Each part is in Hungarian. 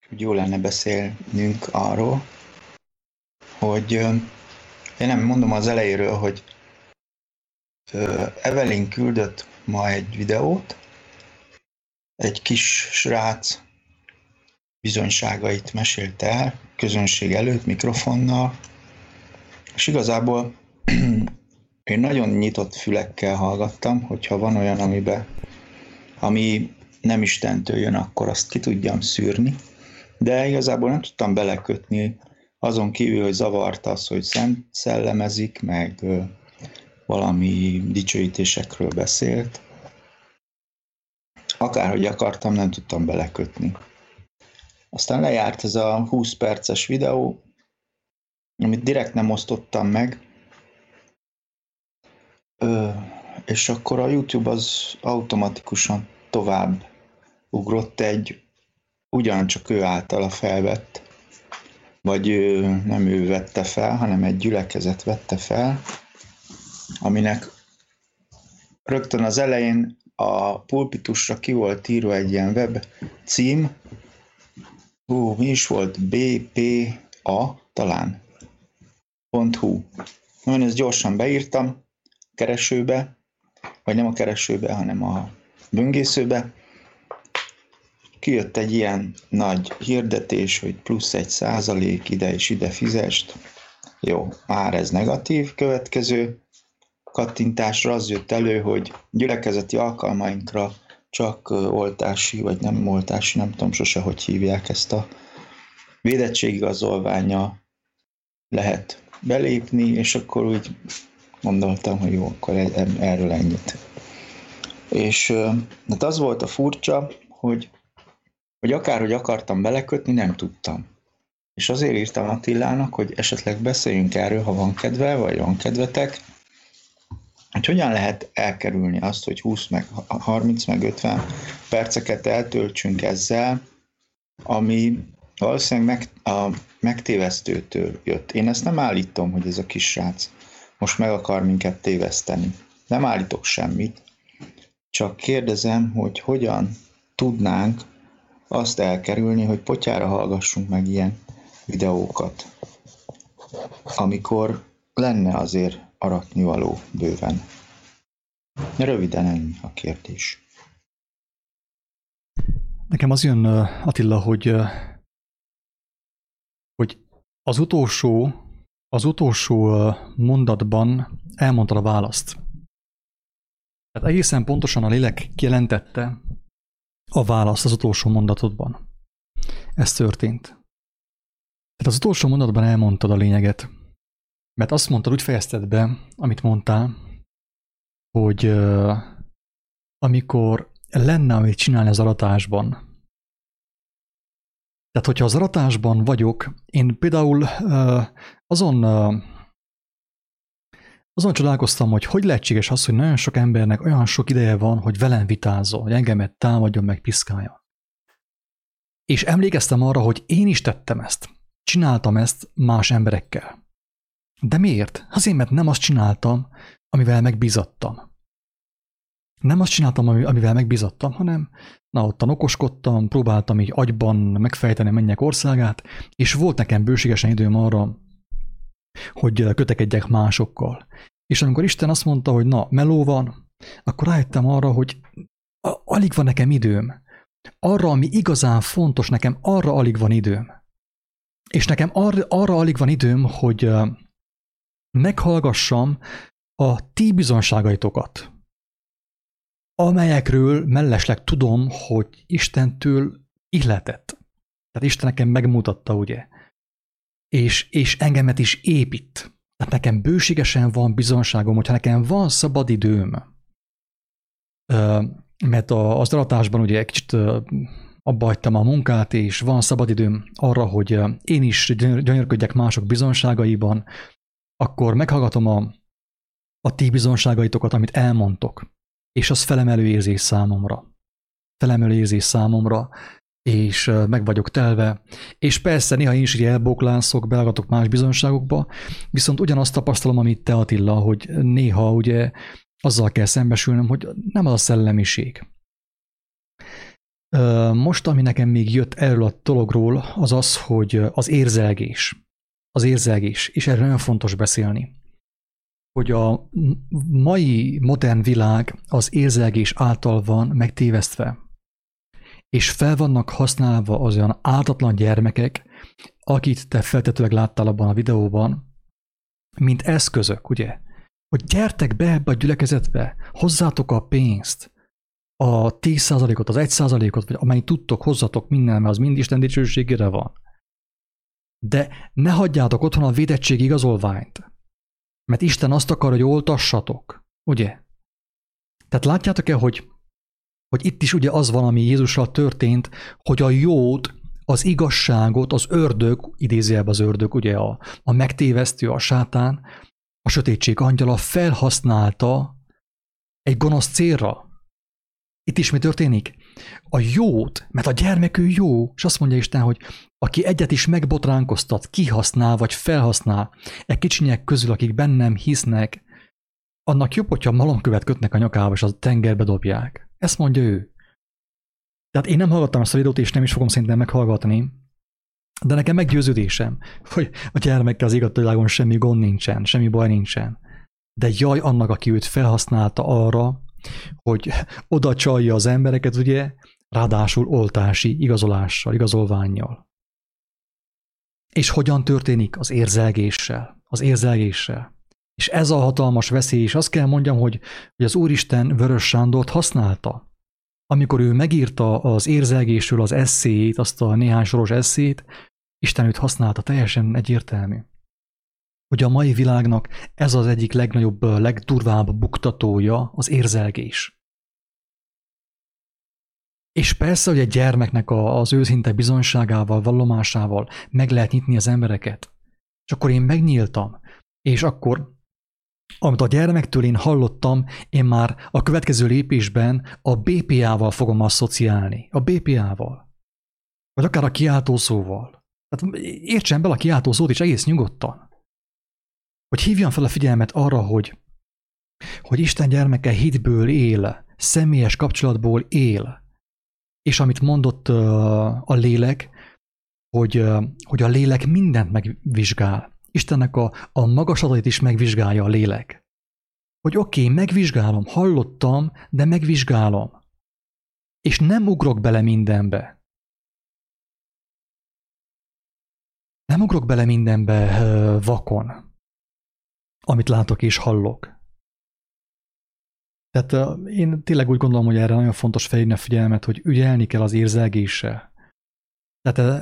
hogy jó lenne beszélnünk arról, hogy én nem mondom az elejéről, hogy Evelyn küldött ma egy videót, egy kis srác bizonyságait mesélte el, közönség előtt, mikrofonnal, és igazából én nagyon nyitott fülekkel hallgattam, hogyha van olyan, ami nem Istentől jön, akkor azt ki tudjam szűrni, de igazából nem tudtam belekötni, azon kívül, hogy zavart az, hogy szent szellemezik, meg valami dicsőítésekről beszélt. Akárhogy akartam, nem tudtam belekötni. Aztán lejárt ez a 20 perces videó, amit direkt nem osztottam meg, és akkor a YouTube az automatikusan tovább ugrott egy ugyancsak ő általa felvett, vagy nem ő vette fel, hanem egy gyülekezet vette fel, aminek rögtön az elején a pulpitusra ki volt írva egy ilyen web cím, mi is volt? BPA talán .hu. Én ezt gyorsan beírtam keresőbe, vagy nem a keresőbe, hanem a böngészőbe. Kijött egy ilyen nagy hirdetés, hogy +1% ide és ide fizest. Jó, már ez negatív. Következő kattintásra az jött elő, hogy gyülekezeti alkalmainkra csak oltási, vagy nem oltási, nem tudom sose, hogy hívják ezt a védettségigazolványa lehet belépni, és akkor úgy gondoltam, hogy jó, akkor erről ennyit. És hát az volt a furcsa, hogy akárhogy akartam belekötni, nem tudtam. És azért írtam Attilának, hogy esetleg beszéljünk erről, ha van kedve, vagy van kedvetek, hogy hogyan lehet elkerülni azt, hogy 20, meg 30, meg 50 perceket eltöltsünk ezzel, ami valószínűleg a megtévesztőtől jött. Én ezt nem állítom, hogy ez a kis srác most meg akar minket téveszteni. Nem állítok semmit, csak kérdezem, hogy hogyan tudnánk azt elkerülni, hogy potyára hallgassunk meg ilyen videókat, amikor lenne azért aratnivaló bőven. Röviden ennyi a kérdés. Nekem az jön, Attila, hogy az utolsó mondatban elmondtad a választ. Tehát egészen pontosan a lélek kijelentette a választ az utolsó mondatodban. Ez történt. Tehát az utolsó mondatban elmondtad a lényeget. Mert azt mondtad, úgy fejezted be, amit mondtál, hogy amikor lenne, amit csinálni az aratásban. Tehát, hogyha az aratásban vagyok, én például azon csodálkoztam, hogy lehetséges az, hogy nagyon sok embernek olyan sok ideje van, hogy velem vitázzon, hogy engemet támadjon, meg piszkáljon. És emlékeztem arra, hogy én is tettem ezt. Csináltam ezt más emberekkel. De miért? Azért, mert nem azt csináltam, amivel megbízattam. Nem azt csináltam, amivel megbízattam, hanem ottan okoskodtam, próbáltam így agyban megfejteni a mennyek országát, és volt nekem bőségesen időm arra, hogy kötekedjek másokkal. És amikor Isten azt mondta, hogy meló van, akkor rájöttem arra, hogy alig van nekem időm. Arra, ami igazán fontos nekem, arra alig van időm. És nekem arra alig van időm, hogy meghallgassam a ti bizonságaitokat, amelyekről mellesleg tudom, hogy Istentől ihletett. Tehát Isten nekem megmutatta, ugye? És engemet is épít. Tehát nekem bőségesen van bizonságom, hogyha nekem van szabad időm. Mert az aratásban ugye egy kicsit abba hagytam a munkát, és van szabad időm arra, hogy én is gyönyörködjek mások bizonságaiban, akkor meghallgatom a ti bizonságaitokat, amit elmondtok. És az felemelő érzés számomra. Felemelő érzés számomra, és meg vagyok telve. És persze néha én is így elboklánszok, belagatok más bizonságokba, viszont ugyanazt tapasztalom, amit te, Attila, hogy néha ugye azzal kell szembesülnöm, hogy nem az a szellemiség. Most, ami nekem még jött erről a dologról, az az, hogy az érzelgés. Az érzelgés, és erről nagyon fontos beszélni. Hogy a mai modern világ az érzelgés által van megtévesztve. És fel vannak használva az olyan ártatlan gyermekek, akit te feltetőleg láttál abban a videóban, mint eszközök, ugye? Hogy gyertek be ebbe a gyülekezetbe, hozzátok a pénzt, a 10%-ot, az 1%-ot, vagy amennyit tudtok, hozzatok minden, mert az mind Isten dicsőségére van. De ne hagyjátok otthon a védettség igazolványt, mert Isten azt akar, hogy oltassatok, ugye? Tehát látjátok-e, hogy itt is ugye az van, ami Jézussal történt, hogy a jót, az igazságot, az ördög, idézőjelben az ördög, ugye a megtévesztő, a sátán, a sötétség angyala felhasználta egy gonosz célra. Itt is mi történik? A jót, mert a gyermek ő jó, és azt mondja Isten, hogy aki egyet is megbotránkoztat, kihasznál vagy felhasznál, kicsinyek közül, akik bennem hisznek, annak jobb, hogyha malomkövet kötnek a nyakába, és a tengerbe dobják. Ezt mondja ő. Tehát én nem hallgattam ezt a videót, és nem is fogom szerintem meghallgatni, de nekem meggyőződésem, hogy a gyermekkel az igazságban semmi gond nincsen, semmi baj nincsen. De jaj annak, aki őt felhasználta arra, hogy oda csalja az embereket, ugye, ráadásul oltási igazolással, igazolvánnyal. És hogyan történik? Az érzelgéssel. Az érzelgéssel. És ez a hatalmas veszély, és azt kell mondjam, hogy az Úristen Vörös Sándort használta. Amikor ő megírta az érzelgésről az esszéjét, azt a néhány soros esszét, Isten őt használta, teljesen egyértelmű. Hogy a mai világnak ez az egyik legnagyobb, legdurvább buktatója az érzelgés. És persze, hogy egy gyermeknek az őszinte bizonyságával, vallomásával meg lehet nyitni az embereket. És akkor én megnyíltam, és akkor, amit a gyermektől én hallottam, én már a következő lépésben a BPA-val fogom asszociálni. A BPA-val. Vagy akár a kiáltószóval. Tehát értsen bele a kiáltószót is egész nyugodtan. Hogy hívjam fel a figyelmet arra, hogy Isten gyermeke hitből él, személyes kapcsolatból él. És amit mondott a lélek, hogy a lélek mindent megvizsgál. Istennek a magaslatait is megvizsgálja a lélek. Hogy oké, megvizsgálom, hallottam, de megvizsgálom. És nem ugrok bele mindenbe. Nem ugrok bele mindenbe vakon, amit látok és hallok. Tehát én tényleg úgy gondolom, hogy erre nagyon fontos felhívni a figyelmet, hogy ügyelni kell az érzelgéssel. Tehát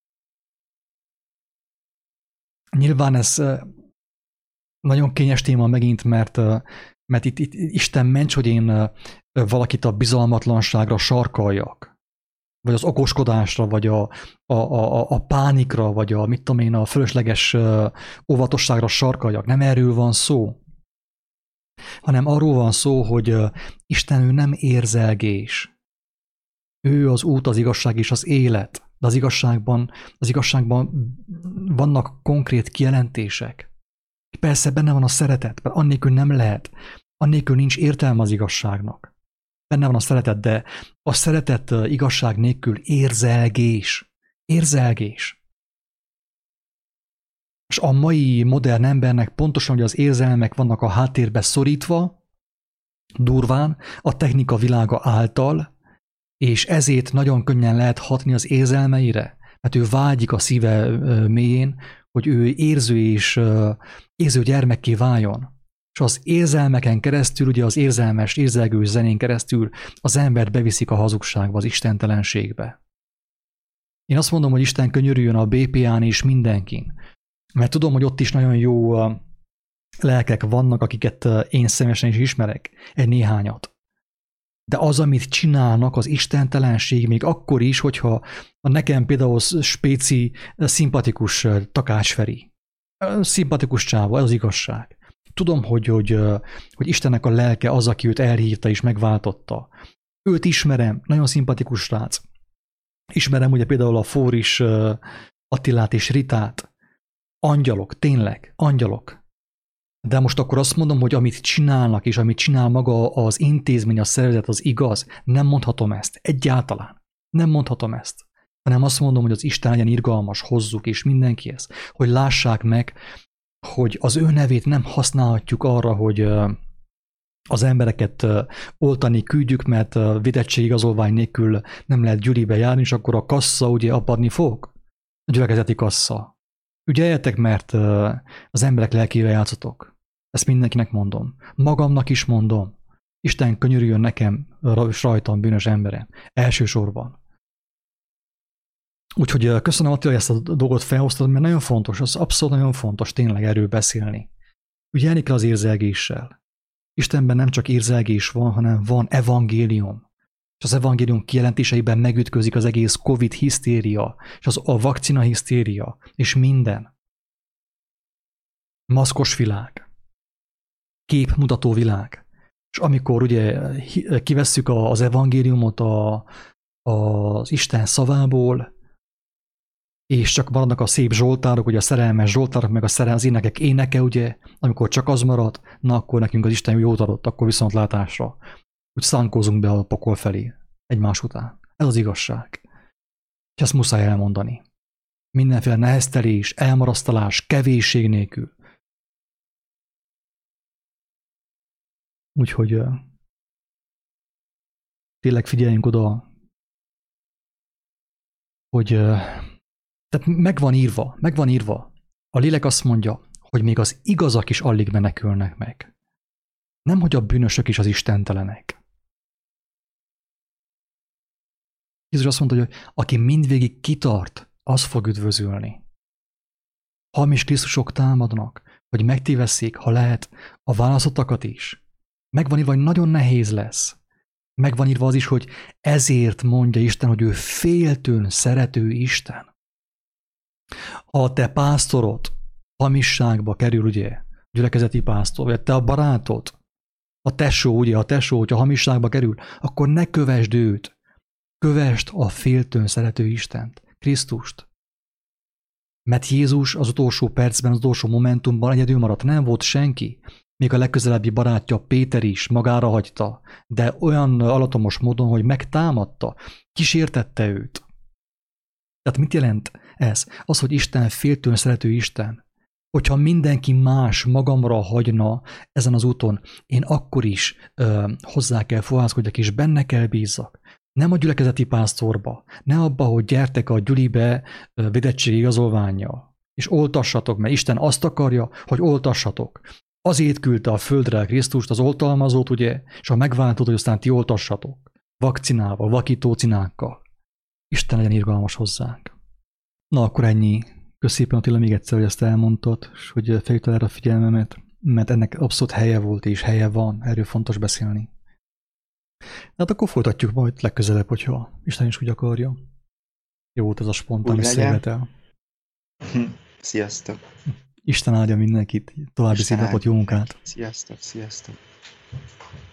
nyilván ez nagyon kényes téma megint, mert itt Isten ments, hogy én valakit a bizalmatlanságra sarkaljak, vagy az okoskodásra, vagy a pánikra, vagy a fölösleges óvatosságra sarkaljak. Nem erről van szó, hanem arról van szó, hogy Isten ő nem érzelgés. Ő az út, az igazság és az élet. De az igazságban vannak konkrét kijelentések. Persze benne van a szeretet, mert annélkül nem lehet. Annélkül nincs értelme az igazságnak. Benne van a szeretet, de a szeretet igazság nélkül érzelgés. Érzelgés. És a mai modern embernek pontosan, hogy az érzelmek vannak a háttérbe szorítva, durván, a technika világa által, és ezért nagyon könnyen lehet hatni az érzelmeire, mert ő vágyik a szíve mélyén, hogy ő érző és érző gyermekké váljon. És az érzelmeken keresztül, ugye az érzelmes, érzelgős zenén keresztül az embert beviszik a hazugságba, az istentelenségbe. Én azt mondom, hogy Isten könyörüljön a BPA-n és mindenkin, mert tudom, hogy ott is nagyon jó lelkek vannak, akiket én személyesen is ismerek, egy néhányat. De az, amit csinálnak, az istentelenség, még akkor is, hogyha nekem például spéci, szimpatikus Takács Feri. Szimpatikus csáva, ez az igazság. Tudom, hogy Istennek a lelke az, aki őt elhívta és megváltotta. Őt ismerem, nagyon szimpatikus srác. Ismerem ugye például a Fóris Attilát és Ritát. Angyalok, tényleg, angyalok. De most akkor azt mondom, hogy amit csinálnak, és amit csinál maga az intézmény, a szervezet, az igaz, nem mondhatom ezt. Egyáltalán. Nem mondhatom ezt, hanem azt mondom, hogy az Isten legyen irgalmas, hozzuk, és mindenkihez, hogy lássák meg, hogy az ő nevét nem használhatjuk arra, hogy az embereket oltani küldjük, mert védettségigazolvány nélkül nem lehet gyülibe járni, és akkor a kassa ugye apadni fog? A gyülekezeti kassa. Ügyeljetek, mert az emberek lelkével játszotok. Ezt mindenkinek mondom. Magamnak is mondom. Isten könyörüljön nekem, és rajtam bűnös emberem. Elsősorban. Úgyhogy köszönöm, Attila, hogy ezt a dolgot felhoztad, mert nagyon fontos, az abszolút nagyon fontos tényleg erről beszélni. Ügyelni kell az érzelgéssel. Istenben nem csak érzelgés van, hanem van evangélium. És az evangélium kijelentéseiben megütközik az egész Covid hisztéria, és a vakcina hisztéria, és minden. Maszkos világ. Képmutató világ. És amikor ugye kivesszük az evangéliumot az Isten szavából, és csak maradnak a szép zsoltárok, ugye a szerelmes zsoltárok, meg az énekek éneke, ugye, amikor csak az marad, na akkor nekünk az Isten jót adott, akkor viszontlátásra. Úgy szánkózunk be a pokol felé egymás után. Ez az igazság. És ezt muszáj elmondani. Mindenféle neheztelés, elmarasztalás, kevésség nélkül. Úgyhogy tényleg figyeljünk oda, hogy tehát megvan írva. A lélek azt mondja, hogy még az igazak is alig menekülnek meg. Nem, hogy a bűnösök is az istentelenek. Jézus azt mondta, hogy aki mindvégig kitart, az fog üdvözülni. Hamis Krisztusok támadnak, hogy megtévesszék, ha lehet, a választottakat is. Megvan írva, hogy nagyon nehéz lesz. Megvan írva az is, hogy ezért mondja Isten, hogy ő féltőn szerető Isten. Ha a te pásztorod hamisságba kerül, ugye, gyülekezeti pásztor, vagy te a barátod, a tesó, ugye, a tesó, hogyha hamisságba kerül, akkor ne kövesd őt. Kövesd a féltőn szerető Istent, Krisztust. Mert Jézus az utolsó percben, az utolsó momentumban egyedül maradt, nem volt senki. Még a legközelebbi barátja Péter is magára hagyta, de olyan alatomos módon, hogy megtámadta, kísértette őt. Tehát mit jelent ez? Az, hogy Isten féltőn szerető Isten. Hogyha mindenki más magamra hagyna ezen az úton, én akkor is hozzá kell fohászkodjak, és benne kell bízzak. Nem a gyülekezeti pásztorba, ne abba, hogy gyertek a gyülibe védettségi igazolvánnyal, és oltassatok, mert Isten azt akarja, hogy oltassatok. Azért küldte a földre Krisztust, az oltalmazót, ugye, és a megváltót, hogy aztán ti oltassatok. Vakcinával, vakítócinákkal. Isten legyen irgalmas hozzánk. Na, akkor ennyi. Kösz szépen, Attila, még egyszer, hogy ezt elmondtad, és hogy felhívtad erre a figyelmemet, mert ennek abszolút helye volt, és helye van, erről fontos beszélni. Hát akkor folytatjuk majd legközelebb, hogyha Isten is úgy akarja. Jó volt ez a spontán összejövetel. Sziasztok! Isten áldja mindenkit, további szép napot, jó munkát! Sziasztok, sziasztok!